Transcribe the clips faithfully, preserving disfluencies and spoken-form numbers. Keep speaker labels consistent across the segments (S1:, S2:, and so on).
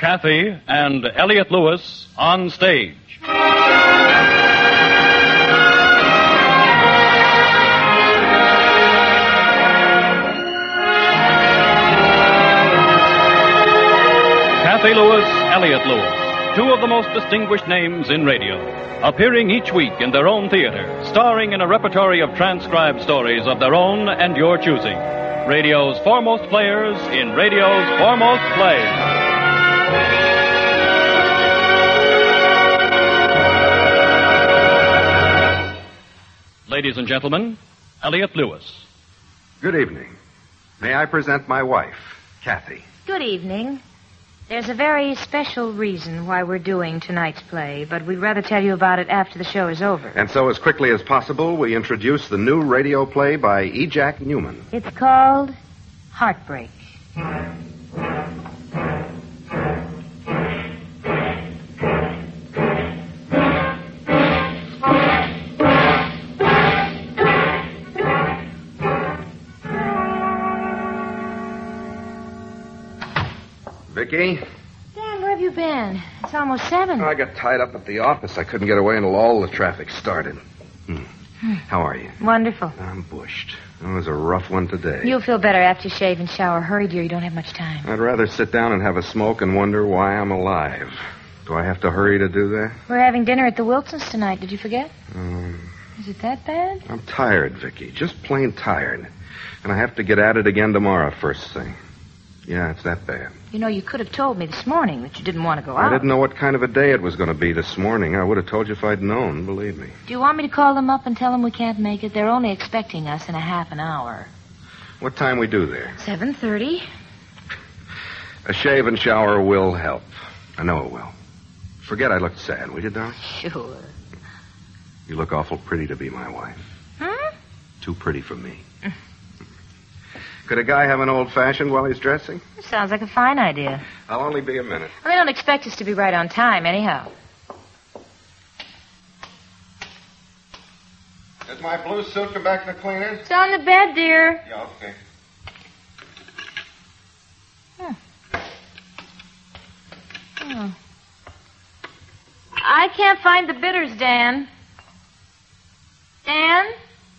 S1: Kathy and Elliot Lewis on stage. Kathy Lewis, Elliot Lewis, two of the most distinguished names in radio, appearing each week in their own theater, starring in a repertory of transcribed stories of their own and your choosing. Radio's foremost players in radio's foremost plays. Ladies and gentlemen, Elliot Lewis.
S2: Good evening. May I present my wife, Kathy.
S3: Good evening. There's a very special reason why we're doing tonight's play, but we'd rather tell you about it after the show is over.
S2: And so, as quickly as possible, we introduce the new radio play by E. Jack Newman.
S3: It's called Heartbreak.
S2: Vicky?
S3: Dan, where have you been? It's almost seven.
S2: I got tied up at the office. I couldn't get away until all the traffic started. Hmm. How are you?
S3: Wonderful.
S2: I'm bushed. It was a rough one today.
S3: You'll feel better after you shave and shower. Hurry, dear. You don't have much time.
S2: I'd rather sit down and have a smoke and wonder why I'm alive. Do I have to hurry to do that?
S3: We're having dinner at the Wilsons tonight. Did you forget?
S2: Um,
S3: Is it that bad?
S2: I'm tired, Vicky. Just plain tired. And I have to get at it again tomorrow, first thing. Yeah, it's that bad.
S3: You know, you could have told me this morning that you didn't want to go out.
S2: I didn't know what kind of a day it was going to be this morning. I would have told you if I'd known, believe me.
S3: Do you want me to call them up and tell them we can't make it? They're only expecting us in a half an hour.
S2: What time we do there?
S3: seven thirty.
S2: A shave and shower will help. I know it will. Forget I looked sad, will you, darling?
S3: Sure.
S2: You look awful pretty to be my wife.
S3: Hmm?
S2: Too pretty for me. Could a guy have an old-fashioned while he's dressing?
S3: Sounds like a fine idea.
S2: I'll only be a minute.
S3: Well, they don't expect us to be right on time, anyhow.
S2: Did my blue suit come back in the cleaners?
S3: It's on the bed, dear.
S2: Yeah, okay.
S3: Hmm. Oh. I can't find the bitters, Dan. Dan?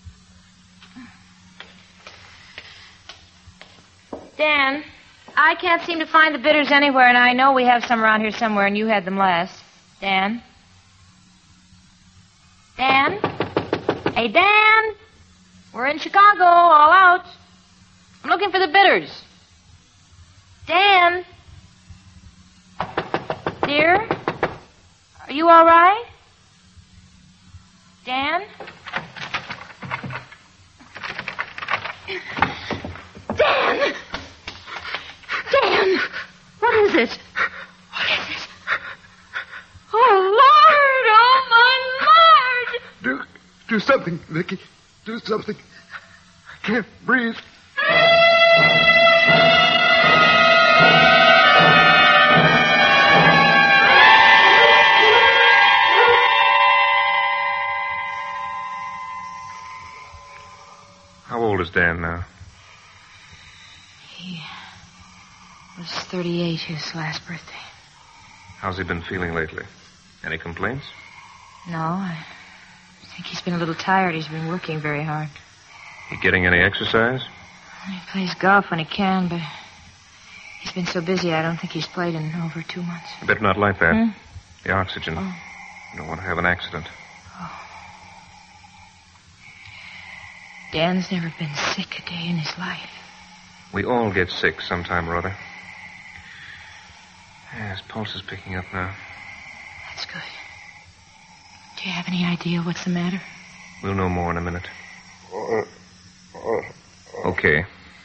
S3: Dan, I can't seem to find the bitters anywhere, and I know we have some around here somewhere, and you had them last. Dan? Dan? Hey, Dan? We're in Chicago, all out. I'm looking for the bitters. Dan? Dear? Are you all right? Dan? Dan! Dan! What is it? What is it? Oh, Lord! Oh, my Lord!
S2: Do, do something, Vicky. Do something. I can't breathe.
S4: How old is Dan now?
S3: He was thirty-eight his last birthday.
S4: How's he been feeling lately? Any complaints?
S3: No, I think he's been a little tired. He's been working very hard.
S4: He getting any exercise?
S3: He plays golf when he can, but he's been so busy I don't think he's played in over two months.
S4: You better not light that.
S3: Hmm?
S4: The oxygen.
S3: Oh.
S4: You don't want to have an accident.
S3: Dan's never been sick a day in his life.
S4: We all get sick sometime or other. Yeah, his pulse is picking up now.
S3: That's good. Do you have any idea what's the matter?
S4: We'll know more in a minute. Okay.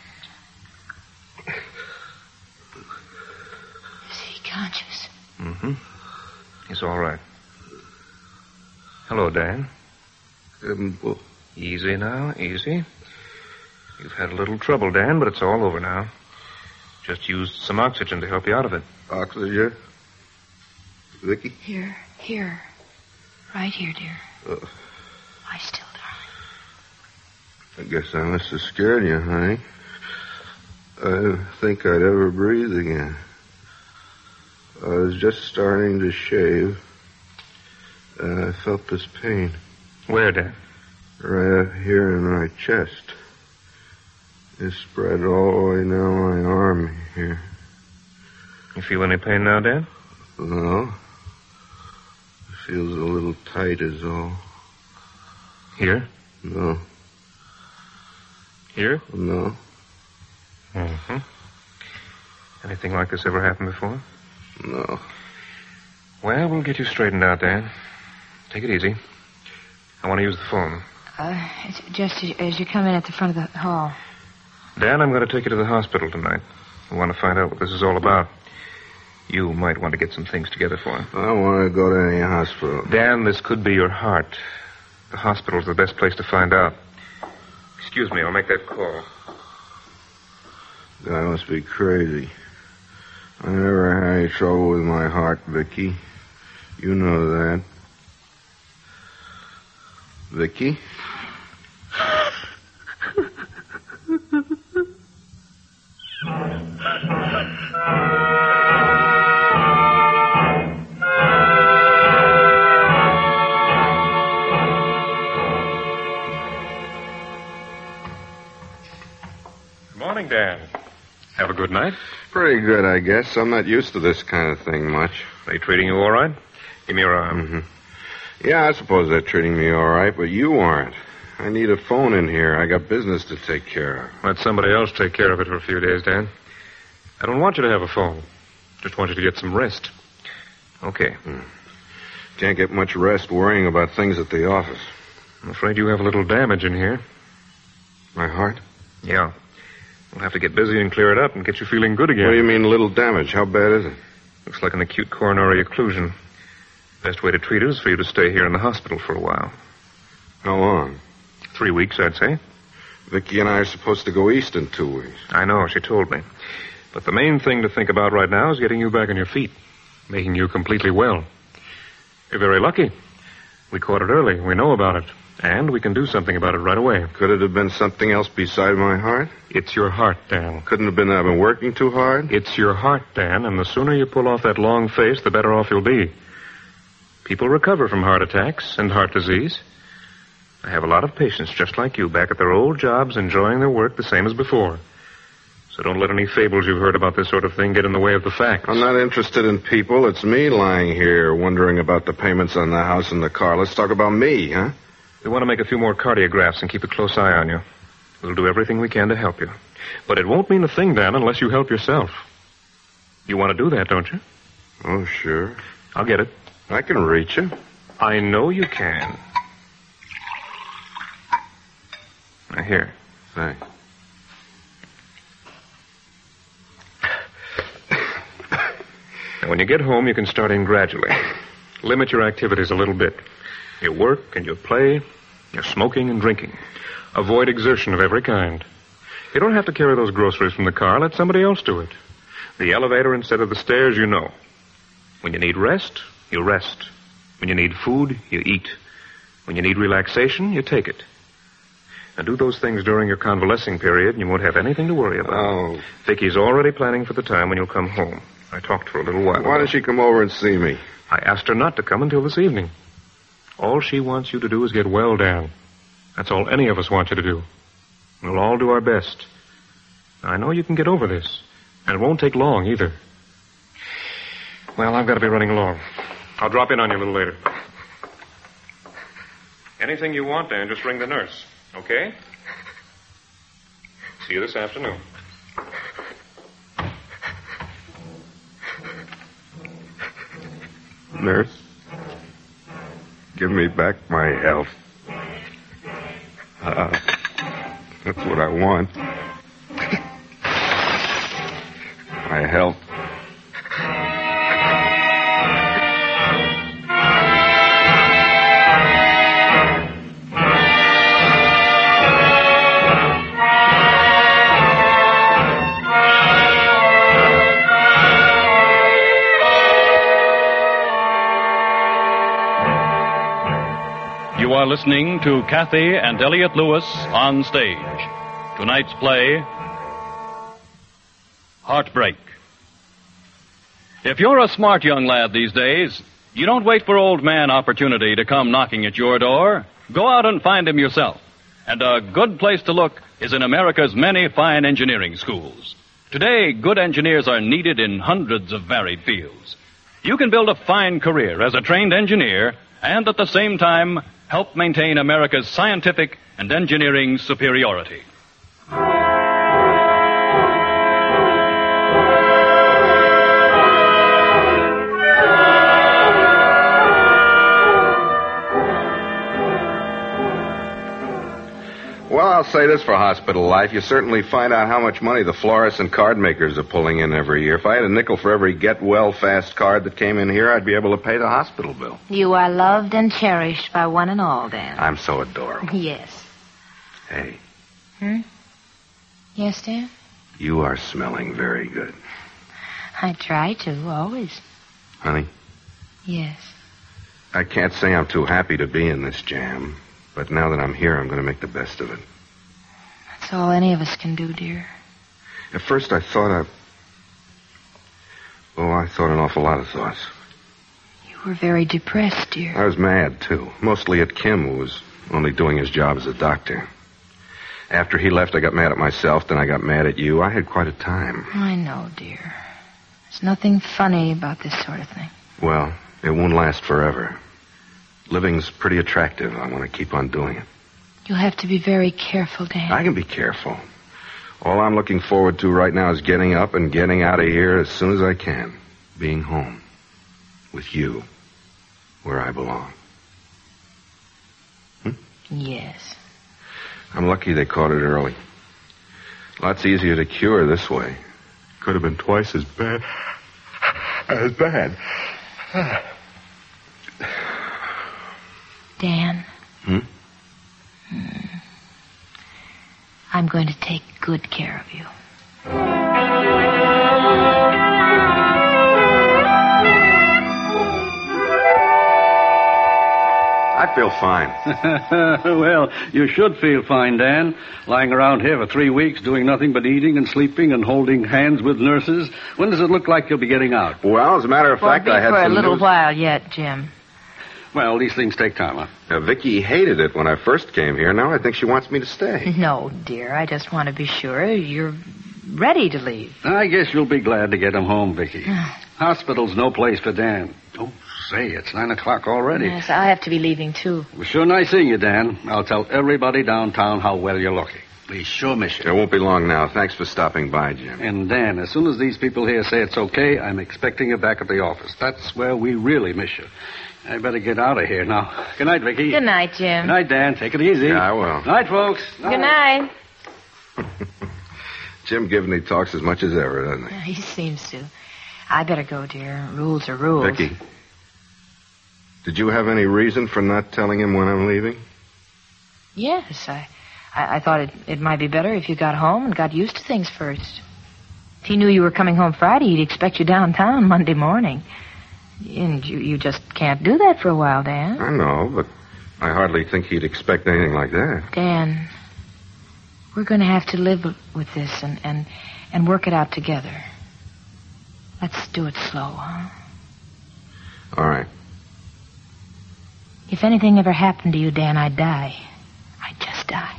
S3: Is he conscious?
S4: Mm-hmm. He's all right. Hello, Dan.
S2: Um, well,
S4: Easy now, easy. You've had a little trouble, Dan, but it's all over now. Just used some oxygen to help you out of it.
S2: oxygen? Vicky?
S3: Here, here. Right here, dear.
S2: Uh,
S3: Lie still, darling.
S2: I guess I must have scared you, honey. I didn't think I'd ever breathe again. I was just starting to shave, and I felt this pain.
S4: Where, Dan?
S2: Right up here in my chest. It spread all the way down my arm here.
S4: You feel any pain now, Dan?
S2: No. It feels a little tight is all.
S4: Here?
S2: No.
S4: Here?
S2: No.
S4: Mm-hmm. Anything like this ever happened before?
S2: No.
S4: Well, we'll get you straightened out, Dan. Take it easy. I want to use the phone.
S3: Uh, it's just as, as you come in at the front of the hall.
S4: Dan, I'm going to take you to the hospital tonight. I want to find out what this is all about. You might want to get some things together for him.
S2: I don't want to go to any hospital.
S4: Dan, this could be your heart. The hospital's the best place to find out. Excuse me, I'll make that call.
S2: Guy must be crazy. I never had any trouble with my heart, Vicky. You know that. Vicky?
S4: Good morning, Dan. Have a good night?
S2: Pretty good, I guess. I'm not used to this kind of thing much.
S4: They treating you all right? Give me your arm.
S2: Mm-hmm. Yeah, I suppose they're treating me all right, but you aren't. I need a phone in here. I got business to take care of.
S4: Let somebody else take care of it for a few days, Dan. I don't want you to have a phone. Just want you to get some rest. Okay.
S2: Hmm. Can't get much rest worrying about things at the office.
S4: I'm afraid you have a little damage in here.
S2: My heart?
S4: Yeah. We'll have to get busy and clear it up and get you feeling good again.
S2: What do you mean, little damage? How bad is it?
S4: Looks like an acute coronary occlusion. Best way to treat it is for you to stay here in the hospital for a while.
S2: How long?
S4: Three weeks, I'd say.
S2: Vicky and I are supposed to go east in two weeks.
S4: I know, she told me. But the main thing to think about right now is getting you back on your feet, making you completely well. You're very lucky. We caught it early. We know about it. And we can do something about it right away.
S2: Could it have been something else beside my heart?
S4: It's your heart, Dan.
S2: Couldn't have been that I've been working too hard?
S4: It's your heart, Dan, and the sooner you pull off that long face, the better off you'll be. People recover from heart attacks and heart disease. I have a lot of patients just like you back at their old jobs enjoying their work the same as before. So don't let any fables you've heard about this sort of thing get in the way of the facts.
S2: I'm not interested in people. It's me lying here wondering about the payments on the house and the car. Let's talk about me, huh?
S4: We want to make a few more cardiographs and keep a close eye on you. We'll do everything we can to help you. But it won't mean a thing, Dan, unless you help yourself. You want to do that, don't you?
S2: Oh, sure.
S4: I'll get it.
S2: I can reach you.
S4: I know you can. Now, here.
S2: Thanks.
S4: Now, when you get home, you can start in gradually. Limit your activities a little bit. Your work and your play, your smoking and drinking. Avoid exertion of every kind. You don't have to carry those groceries from the car. Let somebody else do it. The elevator instead of the stairs, you know. When you need rest, you rest. When you need food, you eat. When you need relaxation, you take it. And do those things during your convalescing period, and you won't have anything to worry about.
S2: Oh.
S4: Vicky's already planning for the time when you'll come home. I talked to her a little while ago.
S2: Why did she come over and see me?
S4: I asked her not to come until this evening. All she wants you to do is get well, Dan. That's all any of us want you to do. We'll all do our best. I know you can get over this, and it won't take long either. Well, I've got to be running along. I'll drop in on you a little later. Anything you want, Dan, just ring the nurse, okay? See you this afternoon.
S2: Nurse, give me back my health. Uh, that's what I want. My health.
S1: You are listening to Kathy and Elliot Lewis on stage. Tonight's play, Heartbreak. If you're a smart young lad these days, you don't wait for old man opportunity to come knocking at your door. Go out and find him yourself. And a good place to look is in America's many fine engineering schools. Today, good engineers are needed in hundreds of varied fields. You can build a fine career as a trained engineer and at the same time help maintain America's scientific and engineering superiority.
S2: Well, I'll say this for hospital life. You certainly find out how much money the florists and card makers are pulling in every year. If I had a nickel for every get-well-fast card that came in here, I'd be able to pay the hospital bill.
S3: You are loved and cherished by one and all, Dan.
S2: I'm so adorable.
S3: Yes.
S2: Hey.
S3: Hmm? Yes, Dan?
S2: You are smelling very good.
S3: I try to, always.
S2: Honey?
S3: Yes.
S2: I can't say I'm too happy to be in this jam, but now that I'm here, I'm going to make the best of it.
S3: That's all any of us can do, dear.
S2: At first, I thought I... Oh, I thought an awful lot of thoughts.
S3: You were very depressed, dear.
S2: I was mad, too. Mostly at Kim, who was only doing his job as a doctor. After he left, I got mad at myself, then I got mad at you. I had quite a time.
S3: I know, dear. There's nothing funny about this sort of thing.
S2: Well, it won't last forever. Living's pretty attractive. I want to keep on doing it.
S3: You'll have to be very careful, Dan.
S2: I can be careful. All I'm looking forward to right now is getting up and getting out of here as soon as I can. Being home. With you. Where I belong. Hmm?
S3: Yes.
S2: I'm lucky they caught it early. Lots easier to cure this way. Could have been twice as bad. As bad.
S3: Dan.
S2: Hmm?
S3: Hmm. I'm going to take good care of you.
S2: I feel fine.
S5: Well, you should feel fine, Dan. Lying around here for three weeks doing nothing but eating and sleeping and holding hands with nurses. When does it look like you'll be getting out?
S2: Well, as a matter of
S3: Won't
S2: fact,
S3: be
S2: I had
S3: for
S2: some
S3: a little
S2: news.
S3: while yet, Jim.
S5: Well, these things take time, huh?
S2: Now, Vicky hated it when I first came here. Now I think she wants me to stay.
S3: No, dear. I just want to be sure you're ready to leave.
S5: I guess you'll be glad to get him home, Vicky. Hospital's no place for Dan. Oh, say, it's nine o'clock already.
S3: Yes, I have to be leaving, too.
S5: It was sure nice seeing you, Dan. I'll tell everybody downtown how well you're looking. We sure miss you.
S2: It won't be long now. Thanks for stopping by, Jim.
S5: And, Dan, as soon as these people here say it's okay, I'm expecting you back at the office. That's where we really miss you. I better get out of here now. Good night, Vicky.
S3: Good night, Jim.
S5: Good night, Dan. Take it easy.
S2: Yeah, I will.
S5: Night, folks.
S3: Good night.
S2: Jim Givney talks as much as ever, doesn't he?
S3: He seems to. I better go, dear. Rules are rules.
S2: Vicky, did you have any reason for not telling him when I'm leaving?
S3: Yes, I, I, I thought it, it might be better if you got home and got used to things first. If he knew you were coming home Friday, he'd expect you downtown Monday morning. And you, you just can't do that for a while, Dan.
S2: I know, but I hardly think he'd expect anything like that.
S3: Dan, we're going to have to live with this and, and, and work it out together. Let's do it slow, huh?
S2: All right.
S3: If anything ever happened to you, Dan, I'd die. I'd just die.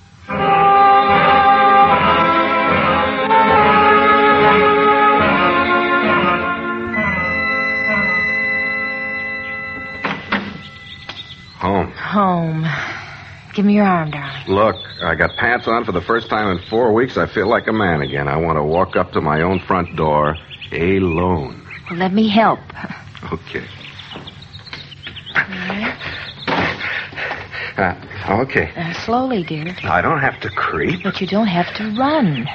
S2: Home.
S3: Home. Give me your arm, darling.
S2: Look, I got pants on for the first time in four weeks. I feel like a man again. I want to walk up to my own front door alone.
S3: Well, let me help.
S2: Okay.
S3: All right.
S2: Uh, okay.
S3: Uh, slowly, dear.
S2: I don't have to creep.
S3: But you don't have to run.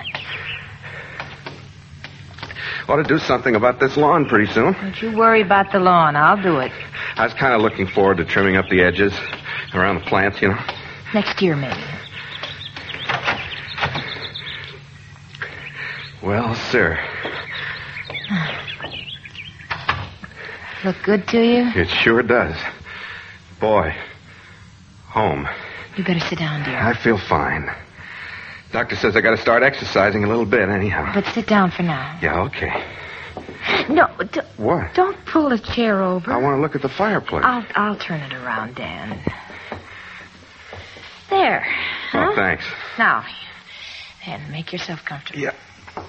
S2: Ought to do something about this lawn pretty soon.
S3: Don't you worry about the lawn. I'll do it.
S2: I was kind of looking forward to trimming up the edges around the plants, you know.
S3: Next year, maybe.
S2: Well, sir.
S3: Look good to you?
S2: It sure does. Boy. Home.
S3: You better sit down, dear.
S2: I feel fine. Doctor says I got to start exercising a little bit anyhow.
S3: But sit down for now.
S2: Yeah, okay.
S3: No, d-
S2: What?
S3: don't pull the chair over.
S2: I want to look at the fireplace.
S3: I'll, I'll turn it around, Dan. There. Huh?
S2: Oh, thanks.
S3: Now, Dan, make yourself comfortable.
S2: Yeah.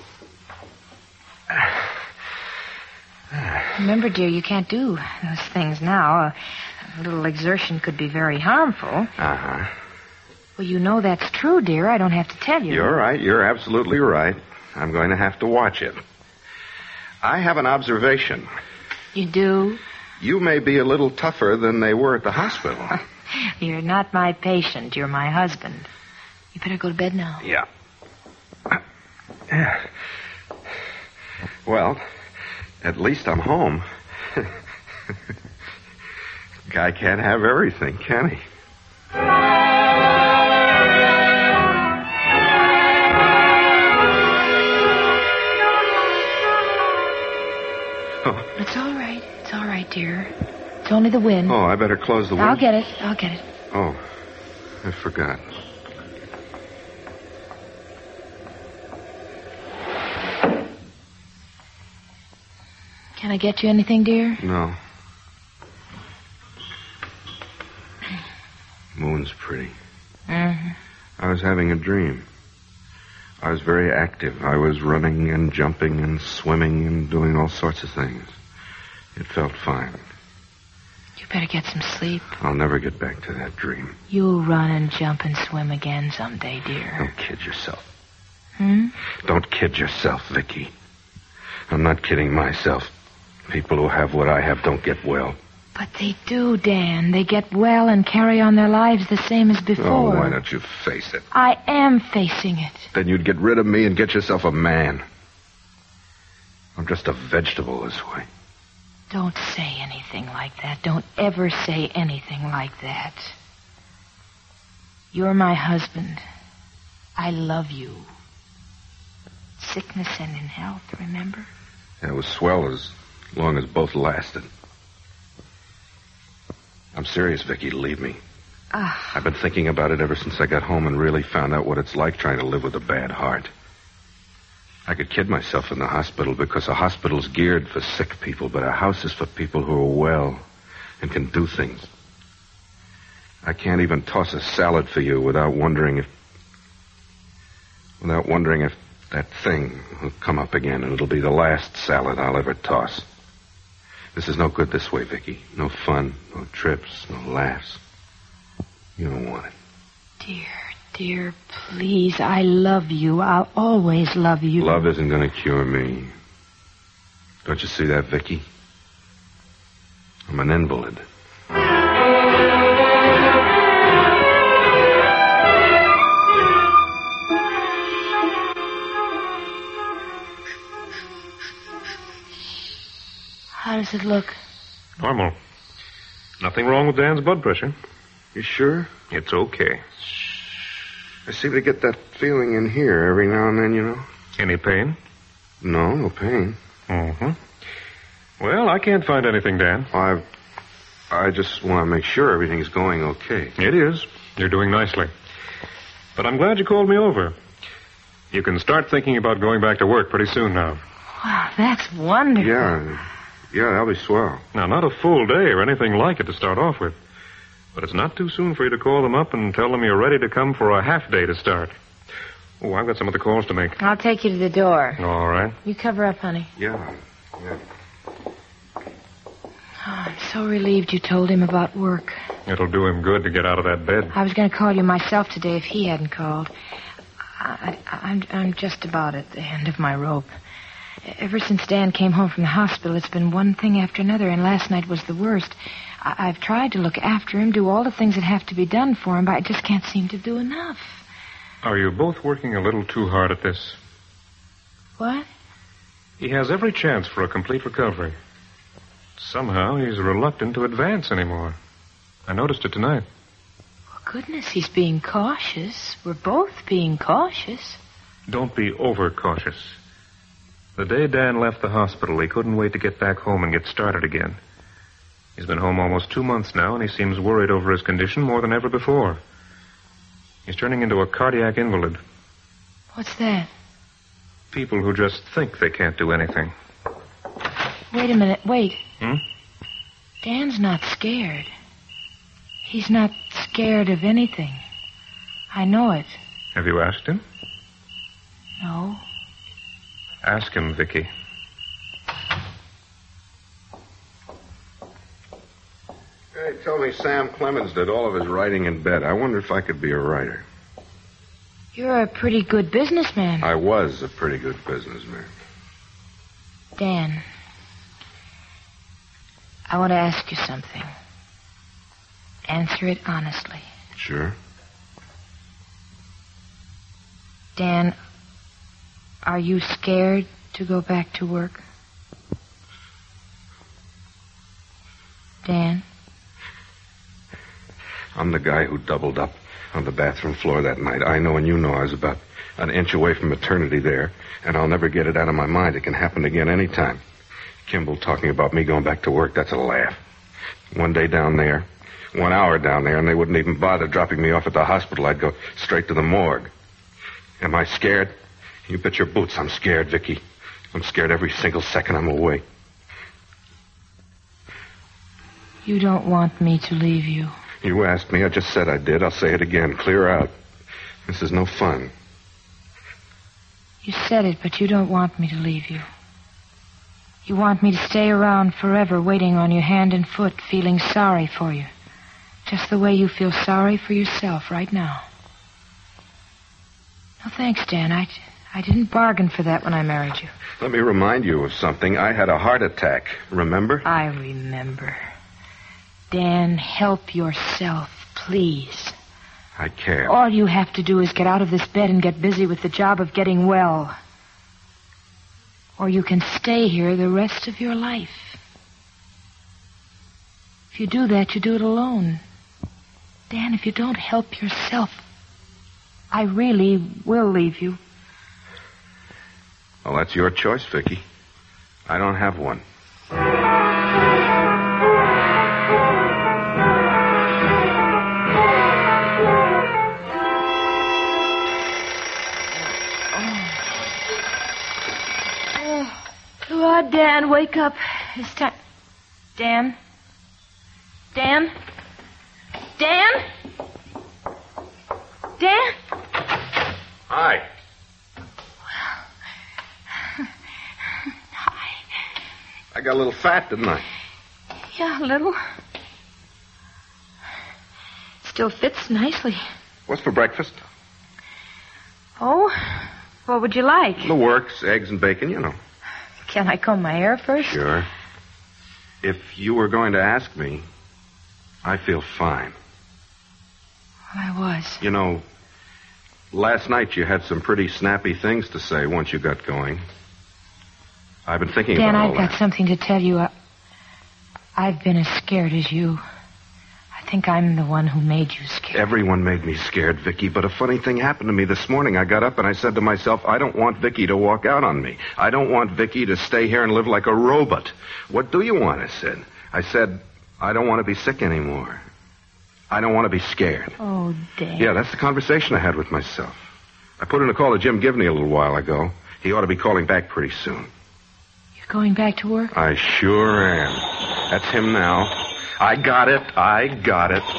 S3: Remember, dear, you can't do those things now. A little exertion could be very harmful.
S2: Uh-huh.
S3: Well, you know that's true, dear. I don't have to tell you.
S2: You're right. You're absolutely right. I'm going to have to watch it. I have an observation.
S3: You do?
S2: You may be a little tougher than they were at the hospital.
S3: You're not my patient. You're my husband. You better go to bed now.
S2: Yeah. Yeah. Well, at least I'm home. Guy can't have everything, can he?
S3: Oh. It's all right. It's all right, dear. It's only the wind.
S2: Oh, I better close the window.
S3: I'll get it. I'll get it.
S2: Oh, I forgot.
S3: Can I get you anything, dear?
S2: No. Moon's pretty.
S3: Mm-hmm.
S2: I was having a dream. I was very active. I was running and jumping and swimming and doing all sorts of things. It felt fine.
S3: You better get some sleep.
S2: I'll never get back to that dream.
S3: You'll run and jump and swim again someday, dear.
S2: Don't kid yourself.
S3: Hmm?
S2: Don't kid yourself, Vicky. I'm not kidding myself. People who have what I have don't get well.
S3: But they do, Dan. They get well and carry on their lives the same as before.
S2: Oh, why don't you face it?
S3: I am facing it.
S2: Then you'd get rid of me and get yourself a man. I'm just a vegetable this way.
S3: Don't say anything like that. Don't ever say anything like that. You're my husband. I love you. Sickness and in health, remember?
S2: It was swell as long as both lasted. I'm serious, Vicky. Leave me.
S3: Ah.
S2: I've been thinking about it ever since I got home and really found out what it's like trying to live with a bad heart. I could kid myself in the hospital because a hospital's geared for sick people, but a house is for people who are well and can do things. I can't even toss a salad for you without wondering if... without wondering if that thing will come up again and it'll be the last salad I'll ever toss. This is no good this way, Vicky. No fun, no trips, no laughs. You don't want it.
S3: Dear, dear, please, I love you. I'll always love you.
S2: Love isn't going to cure me. Don't you see that, Vicky? I'm an invalid.
S3: How does it look?
S4: Normal. Nothing wrong with Dan's blood pressure.
S2: You sure?
S4: It's okay.
S2: I seem to get that feeling in here every now and then, you know.
S4: Any pain?
S2: No, no pain.
S4: Mm-hmm. Well, I can't find anything, Dan.
S2: I, I just want to make sure everything's going okay.
S4: It is. You're doing nicely. But I'm glad you called me over. You can start thinking about going back to work pretty soon now.
S3: Wow, that's wonderful.
S2: Yeah, yeah, that'll be swell.
S4: Now, not a full day or anything like it to start off with. But it's not too soon for you to call them up and tell them you're ready to come for a half day to start. Oh, I've got some other calls to make.
S3: I'll take you to the door.
S4: All right.
S3: You cover up, honey.
S2: Yeah, yeah.
S3: Oh, I'm so relieved you told him about work.
S4: It'll do him good to get out of that bed.
S3: I was going to call you myself today if he hadn't called. I, I, I'm, I'm just about at the end of my rope. Ever since Dan came home from the hospital, it's been one thing after another, and last night was the worst. I, I've tried to look after him, do all the things that have to be done for him, but I just can't seem to do enough.
S4: Are you both working a little too hard at this?
S3: What?
S4: He has every chance for a complete recovery. Somehow he's reluctant to advance anymore. I noticed it tonight.
S3: Well, goodness, he's being cautious. We're both being cautious.
S4: Don't be overcautious. The day Dan left the hospital, he couldn't wait to get back home and get started again. He's been home almost two months now, and he seems worried over his condition more than ever before. He's turning into a cardiac invalid.
S3: What's that?
S4: People who just think they can't do anything.
S3: Wait a minute. Wait.
S4: Hmm?
S3: Dan's not scared. He's not scared of anything. I know it.
S4: Have you asked him?
S3: No.
S4: Ask him, Vicky.
S2: Hey, told me Sam Clemens did all of his writing in bed. I wonder if I could be a writer.
S3: You're a pretty good businessman.
S2: I was a pretty good businessman.
S3: Dan, I want to ask you something. Answer it honestly.
S2: Sure.
S3: Dan, are you scared to go back to work? Dan?
S2: I'm the guy who doubled up on the bathroom floor that night. I know and you know I was about an inch away from eternity there, and I'll never get it out of my mind. It can happen again any time. Kimball talking about me going back to work, that's a laugh. One day down there, one hour down there, and they wouldn't even bother dropping me off at the hospital. I'd go straight to the morgue. Am I scared? You bet your boots I'm scared, Vicky. I'm scared every single second I'm away.
S3: You don't want me to leave you.
S2: You asked me. I just said I did. I'll say it again. Clear out. This is no fun.
S3: You said it, but you don't want me to leave you. You want me to stay around forever, waiting on your hand and foot, feeling sorry for you. Just the way you feel sorry for yourself right now. No, thanks, Dan. I, I didn't bargain for that when I married you.
S2: Let me remind you of something. I had a heart attack. Remember?
S3: I remember. Dan, help yourself, please.
S2: I care.
S3: All you have to do is get out of this bed and get busy with the job of getting well. Or you can stay here the rest of your life. If you do that, you do it alone. Dan, if you don't help yourself, I really will leave you.
S2: Well, that's your choice, Vicky. I don't have one.
S3: Come on, Dan, wake up. It's time. Dan? Dan? Dan? Dan?
S2: Hi.
S3: Hi.
S2: I got a little fat, didn't I?
S3: Yeah, a little. Still fits nicely.
S2: What's for breakfast?
S3: Oh? What would you like?
S2: The works, eggs and bacon, you know.
S3: Can I comb my hair first?
S2: Sure. If you were going to ask me, I feel fine.
S3: Well, I was.
S2: You know, last night you had some pretty snappy things to say once you got going. I've been thinking
S3: Dan,
S2: about all
S3: I've got
S2: that.
S3: something to tell you. I, I've been as scared as you. I think I'm the one who made you scared.
S2: Everyone made me scared, Vicky, but a funny thing happened to me this morning. I got up and I said to myself, I don't want Vicky to walk out on me. I don't want Vicky to stay here and live like a robot. What do you want? I said. I said, I don't want to be sick anymore. I don't want to be scared.
S3: Oh, Dan.
S2: Yeah, that's the conversation I had with myself. I put in a call to Jim Givney a little while ago. He ought to be calling back pretty soon.
S3: You're going back to work?
S2: I sure am. That's him now. I got it. I got it.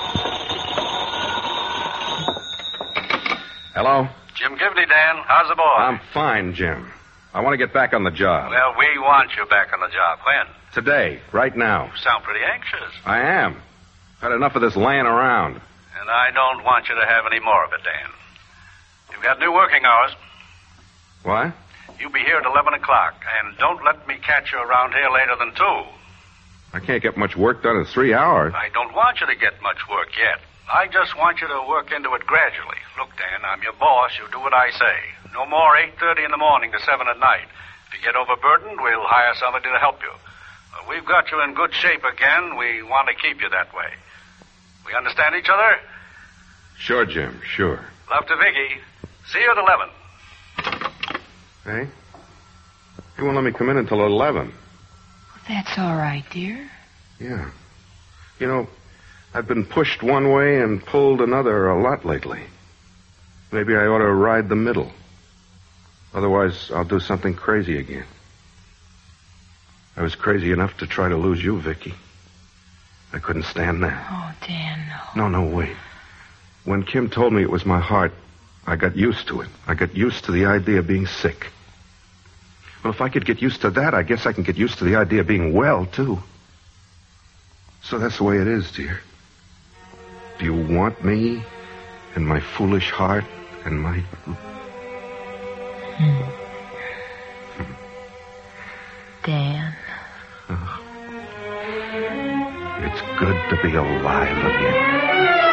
S2: Hello?
S6: Jim Givney, Dan. How's the boy?
S2: I'm fine, Jim. I want to get back on the job.
S6: Well, we want you back on the job. When?
S2: Today, right now.
S6: You sound pretty anxious.
S2: I am. Had enough of this laying around.
S6: And I don't want you to have any more of it, Dan. You've got new working hours.
S2: What?
S6: You'll be here at eleven o'clock, and don't let me catch you around here later than two.
S2: I can't get much work done in three hours.
S6: I don't want you to get much work yet. I just want you to work into it gradually. Look, Dan, I'm your boss. You do what I say. No more eight thirty in the morning to seven at night. If you get overburdened, we'll hire somebody to help you. Uh, we've got you in good shape again. We want to keep you that way. We understand each other?
S2: Sure, Jim, sure.
S6: Love to Vicky. See you at eleven.
S2: Hey? You won't let me come in until eleven.
S3: Well, that's all right, dear.
S2: Yeah. You know, I've been pushed one way and pulled another a lot lately. Maybe I ought to ride the middle. Otherwise, I'll do something crazy again. I was crazy enough to try to lose you, Vicky. I couldn't stand that.
S3: Oh, Dan, no.
S2: No, no, wait. When Kim told me it was my heart, I got used to it. I got used to the idea of being sick. Well, if I could get used to that, I guess I can get used to the idea of being well, too. So that's the way it is, dear. Do you want me and my foolish heart and my...
S3: Hmm. Dan.
S2: Oh. It's good to be alive again.